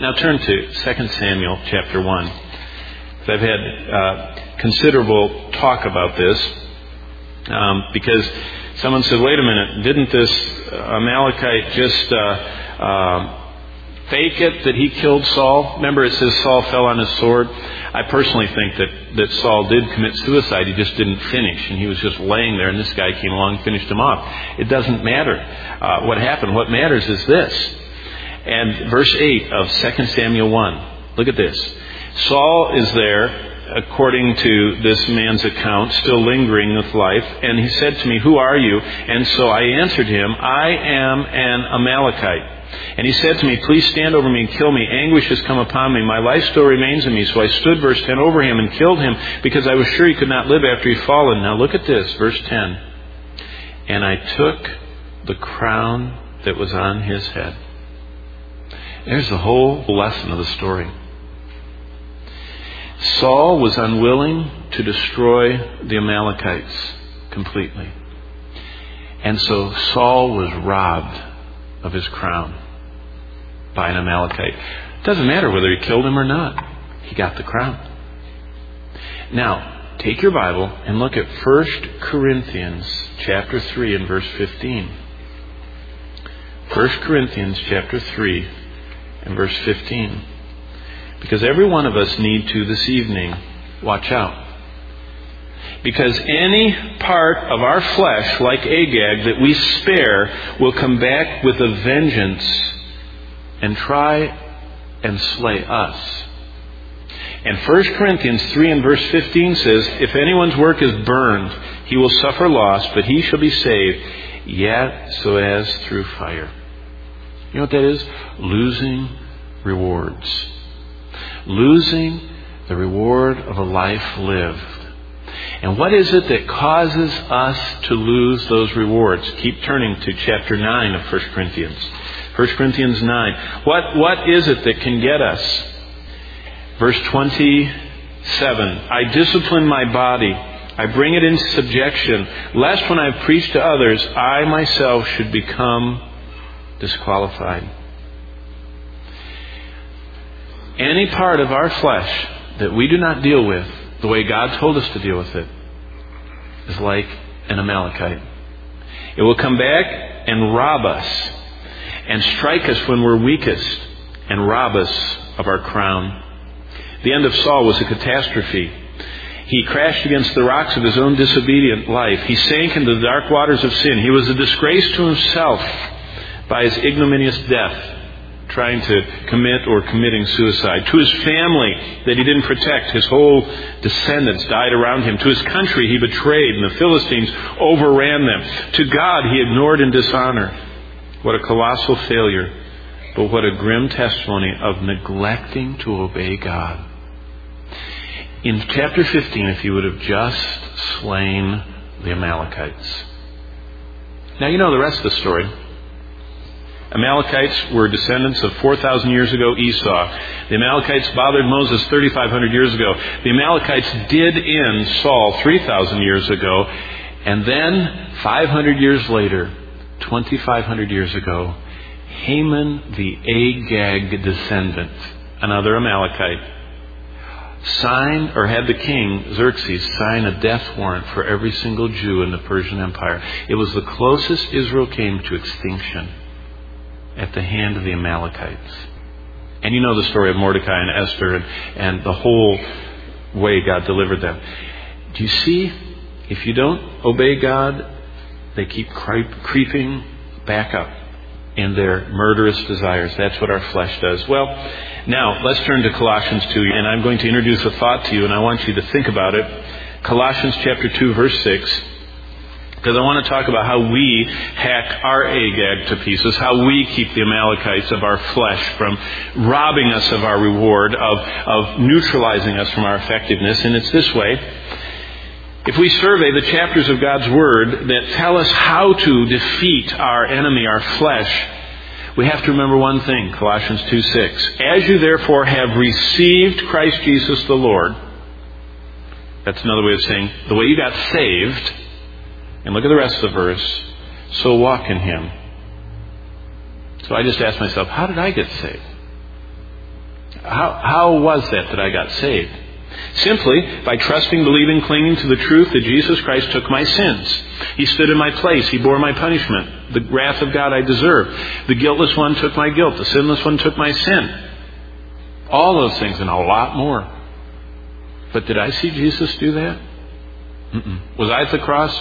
Now turn to 2 Samuel chapter 1. I've had considerable talk about this because someone said, wait a minute, didn't this Amalekite just fake it that he killed Saul? Remember, it says Saul fell on his sword. I personally think that Saul did commit suicide. He just didn't finish, and he was just laying there, and this guy came along and finished him off. It doesn't matter what happened. What matters is this. And verse 8 of 2 Samuel 1. Look at this. Saul is there, according to this man's account, still lingering with life. And he said to me, who are you? And so I answered him, I am an Amalekite. And he said to me, please stand over me and kill me. Anguish has come upon me. My life still remains in me. So I stood, verse 10, over him and killed him because I was sure he could not live after he'd fallen. Now look at this, verse 10. And I took the crown that was on his head. There's the whole lesson of the story. Saul was unwilling to destroy the Amalekites completely. And so Saul was robbed of his crown by an Amalekite. It doesn't matter whether he killed him or not. He got the crown. Now, take your Bible and look at 1 Corinthians chapter 3 and verse 15. 1 Corinthians chapter 3 and verse 15. Because every one of us need to this evening watch out. Because any part of our flesh, like Agag, that we spare will come back with a vengeance and try and slay us. And 1 Corinthians 3 and verse 15 says, if anyone's work is burned, he will suffer loss, but he shall be saved, yet so as through fire. You know what that is? Losing rewards. Losing the reward of a life lived. And what is it that causes us to lose those rewards? Keep turning to chapter 9 of 1 Corinthians. 1 Corinthians 9. What is it that can get us? Verse 27. I discipline my body. I bring it into subjection, lest when I preach to others, I myself should become disqualified. Any part of our flesh that we do not deal with the way God told us to deal with it is like an Amalekite. It will come back and rob us and strike us when we're weakest and rob us of our crown. The end of Saul was a catastrophe. He crashed against the rocks of his own disobedient life. He sank into the dark waters of sin. He was a disgrace to himself by his ignominious death, trying to commit or committing suicide. To his family that he didn't protect, his whole descendants died around him. To his country he betrayed, and the Philistines overran them. To God he ignored in dishonor. What a colossal failure, but what a grim testimony of neglecting to obey God. In chapter 15, if he would have just slain the Amalekites. Now you know the rest of the story. Amalekites were descendants of 4,000 years ago Esau. The Amalekites bothered Moses 3,500 years ago. The Amalekites did end Saul 3,000 years ago. And then 500 years later, 2,500 years ago, Haman the Agag descendant, another Amalekite, signed, or had the king Xerxes sign a death warrant for every single Jew in the Persian Empire. It was the closest Israel came to extinction at the hand of the Amalekites. And you know the story of Mordecai and Esther and the whole way God delivered them. Do you see? If you don't obey God, they keep creeping back up in their murderous desires. That's what our flesh does. Well, now let's turn to Colossians 2, and I'm going to introduce a thought to you, and I want you to think about it. Colossians chapter 2, verse 6. Because I want to talk about how we hack our Agag to pieces, how we keep the Amalekites of our flesh from robbing us of our reward, of neutralizing us from our effectiveness. And it's this way. If we survey the chapters of God's Word that tell us how to defeat our enemy, our flesh, we have to remember one thing, Colossians 2:6. As you therefore have received Christ Jesus the Lord, that's another way of saying the way you got saved, and look at the rest of the verse, so walk in Him. So I just asked myself, how did I get saved? How was that I got saved? Simply by trusting, believing, clinging to the truth that Jesus Christ took my sins. He stood in my place. He bore my punishment. The wrath of God I deserved. The guiltless one took my guilt. The sinless one took my sin. All those things and a lot more. But did I see Jesus do that? Was I at the cross?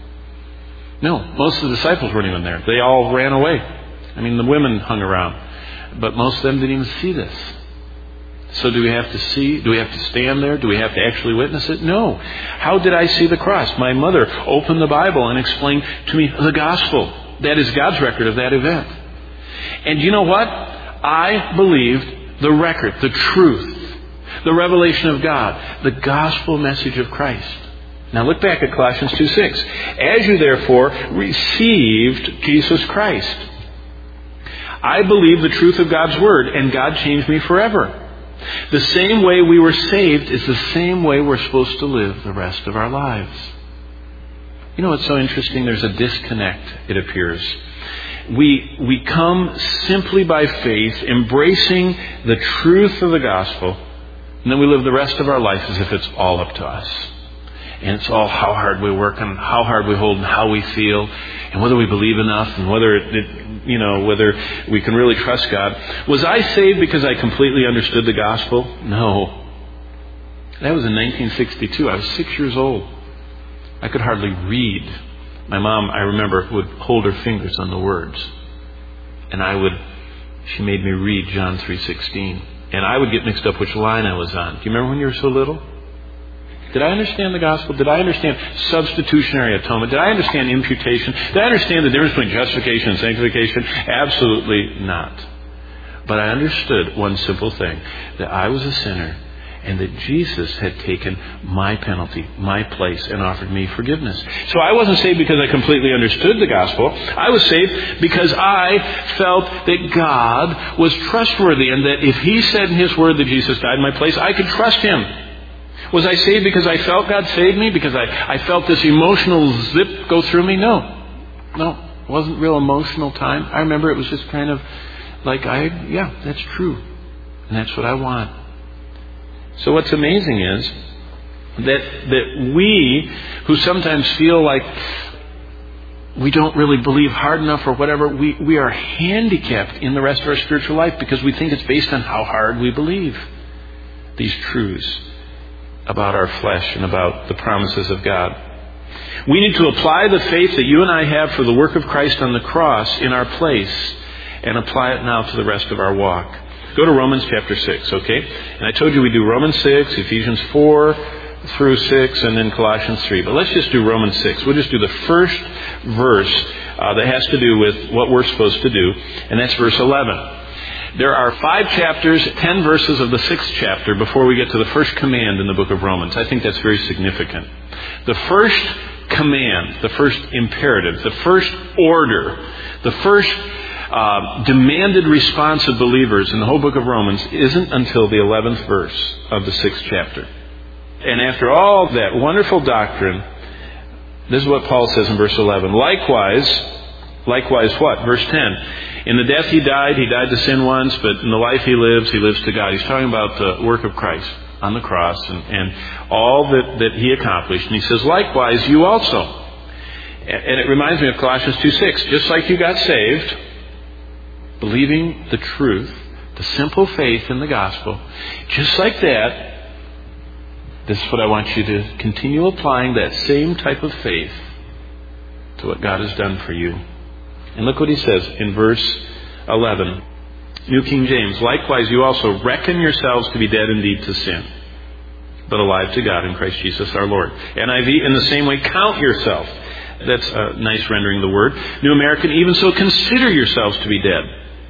No. Most of the disciples weren't even there. They all ran away. I mean, the women hung around. But most of them didn't even see this. So do we have to see? Do we have to stand there? Do we have to actually witness it? No. How did I see the cross? My mother opened the Bible and explained to me the gospel. That is God's record of that event. And you know what? I believed the record, the truth, the revelation of God, the gospel message of Christ. Now look back at Colossians 2:6. As you therefore received Jesus Christ. I believe the truth of God's word, and God changed me forever. The same way we were saved is the same way we're supposed to live the rest of our lives. You know what's so interesting? There's a disconnect, it appears. We come simply by faith, embracing the truth of the gospel, and then we live the rest of our life as if it's all up to us. And it's all how hard we work and how hard we hold and how we feel and whether we believe enough and whether whether we can really trust God. Was I saved because I completely understood the gospel? No. That was in 1962. I was 6 years old. I could hardly read. My mom, I remember, would hold her fingers on the words. And she made me read John 3:16. And I would get mixed up which line I was on. Do you remember when you were so little? Did I understand the gospel? Did I understand substitutionary atonement? Did I understand imputation? Did I understand the difference between justification and sanctification? Absolutely not. But I understood one simple thing, that I was a sinner and that Jesus had taken my penalty, my place, and offered me forgiveness. So I wasn't saved because I completely understood the gospel. I was saved because I felt that God was trustworthy and that if He said in His word that Jesus died in my place, I could trust Him. Was I saved because I felt God saved me? Because I felt this emotional zip go through me? No. It wasn't real emotional time. I remember it was just kind of like, that's true. And that's what I want. So what's amazing is that we, who sometimes feel like we don't really believe hard enough or whatever, we are handicapped in the rest of our spiritual life because we think it's based on how hard we believe these truths about our flesh and about the promises of God. We need to apply the faith that you and I have for the work of Christ on the cross in our place and apply it now to the rest of our walk. Go to Romans chapter 6, okay? And I told you we do Romans 6, Ephesians 4 through 6, and then Colossians 3. But let's just do Romans 6. We'll just do the first verse that has to do with what we're supposed to do, and that's verse 11. There are 5 chapters, 10 verses of the 6th chapter before we get to the first command in the book of Romans. I think that's very significant. The first command, the first imperative, the first order, the first demanded response of believers in the whole book of Romans isn't until the 11th verse of the 6th chapter. And after all that wonderful doctrine, this is what Paul says in verse 11. Likewise what? Verse 10. In the death he died to sin once, but in the life he lives to God. He's talking about the work of Christ on the cross and all that he accomplished. And he says, likewise, you also. And it reminds me of Colossians 2:6. Just like you got saved, believing the truth, the simple faith in the gospel, just like that, this is what I want you to continue applying, that same type of faith to what God has done for you. And look what he says in verse 11. New King James. Likewise, you also reckon yourselves to be dead indeed to sin, but alive to God in Christ Jesus our Lord. NIV, in the same way, count yourself. That's a nice rendering of the word. New American, even so, consider yourselves to be dead.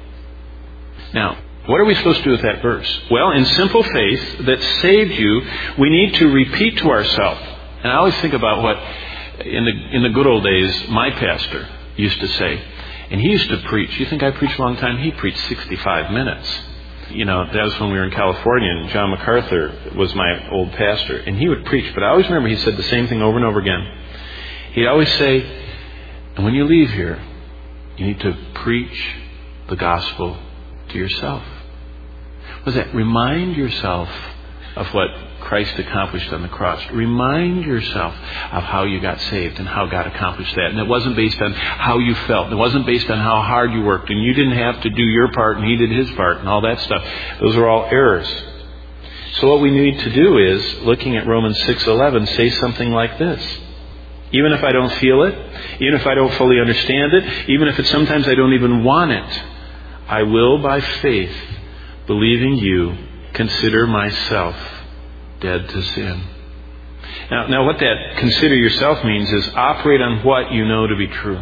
Now, what are we supposed to do with that verse? Well, in simple faith that saved you, we need to repeat to ourselves. And I always think about what, in the good old days, my pastor used to say. And he used to preach. You think I preached a long time? He preached 65 minutes. That was when we were in California, and John MacArthur was my old pastor. And he would preach, but I always remember he said the same thing over and over again. He'd always say, and when you leave here, you need to preach the gospel to yourself. What is that? Remind yourself of what Christ accomplished on the cross. Remind yourself of how you got saved and how God accomplished that. And it wasn't based on how you felt. It wasn't based on how hard you worked. And you didn't have to do your part and He did His part and all that stuff. Those are all errors. So what we need to do is, looking at Romans 6:11, say something like this. Even if I don't feel it, even if I don't fully understand it, even if sometimes I don't even want it, I will by faith, believing you, consider myself dead to sin. Now what that consider yourself means is operate on what you know to be true.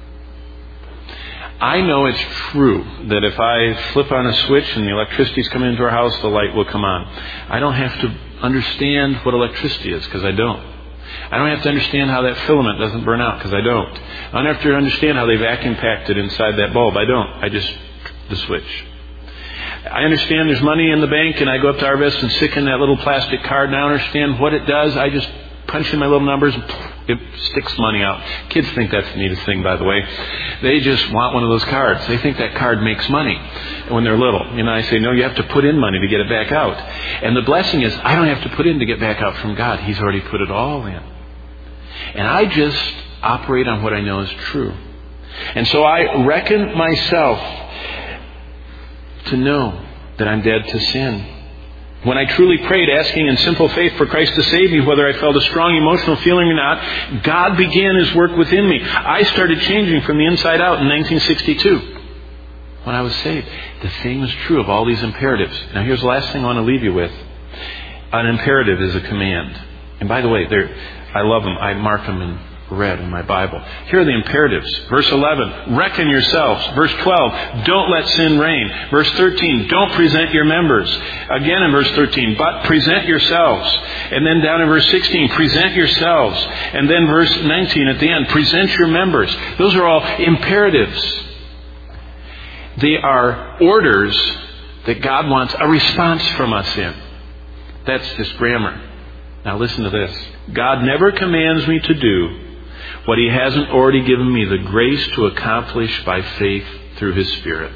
I know it's true that if I flip on a switch and the electricity's coming into our house, the light will come on. I don't have to understand what electricity is, because I don't. I don't have to understand how that filament doesn't burn out, because I don't. I don't have to understand how they vacuum packed it inside that bulb. I don't. I just the switch. I understand there's money in the bank, and I go up to Harvest and stick in that little plastic card, and I understand what it does. I just punch in my little numbers, and it sticks money out. Kids think that's the neatest thing, by the way. They just want one of those cards. They think that card makes money when they're little. I say, no, you have to put in money to get it back out. And the blessing is, I don't have to put in to get back out from God. He's already put it all in. And I just operate on what I know is true. And so I reckon myself to know that I'm dead to sin. When I truly prayed, asking in simple faith for Christ to save me, whether I felt a strong emotional feeling or not, God began His work within me. I started changing from the inside out in 1962 when I was saved. The same is true of all these imperatives. Now here's the last thing I want to leave you with. An imperative is a command. And by the way, I love them. I mark them in red in my Bible. Here are the imperatives. Verse 11, reckon yourselves. Verse 12, don't let sin reign. Verse 13, don't present your members. Again in verse 13, but present yourselves. And then down in verse 16, present yourselves. And then verse 19 at the end, present your members. Those are all imperatives. They are orders that God wants a response from us in. That's just grammar. Now listen to this. God never commands me to do what He hasn't already given me the grace to accomplish by faith through His Spirit.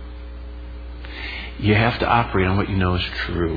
You have to operate on what you know is true.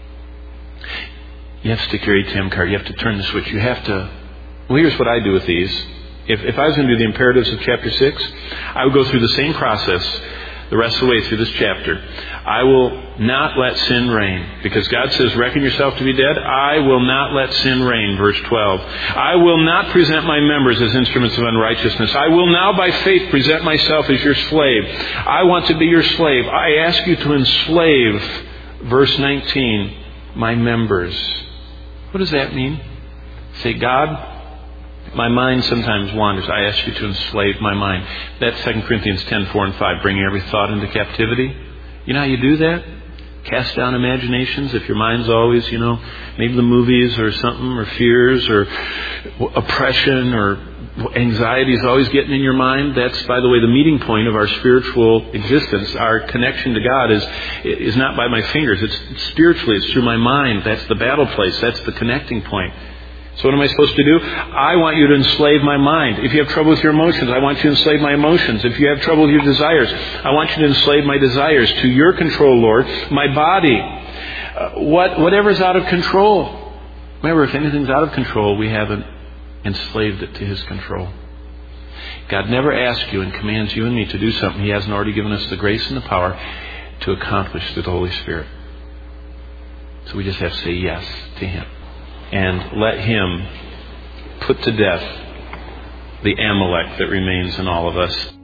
You have to stick your ATM card. You have to turn the switch. You have to... Well, here's what I do with these. If I was going to do the imperatives of chapter 6, I would go through the same process the rest of the way through this chapter. I will not let sin reign. Because God says, reckon yourself to be dead. I will not let sin reign. Verse 12. I will not present my members as instruments of unrighteousness. I will now by faith present myself as your slave. I want to be your slave. I ask you to enslave, verse 19, my members. What does that mean? Say, God, my mind sometimes wanders. I ask you to enslave my mind. That's 2 Corinthians 10:4-5, bringing every thought into captivity. You know how you do that? Cast down imaginations. If your mind's always, maybe the movies or something, or fears, or oppression, or anxiety is always getting in your mind. That's, by the way, the meeting point of our spiritual existence. Our connection to God is not by my fingers. It's spiritually. It's through my mind. That's the battle place. That's the connecting point. So what am I supposed to do? I want you to enslave my mind. If you have trouble with your emotions, I want you to enslave my emotions. If you have trouble with your desires, I want you to enslave my desires to your control, Lord. My body, whatever's out of control. Remember, if anything's out of control, we haven't enslaved it to His control. God never asks you and commands you and me to do something He hasn't already given us the grace and the power to accomplish through the Holy Spirit. So we just have to say yes to Him. And let Him put to death the Amalek that remains in all of us.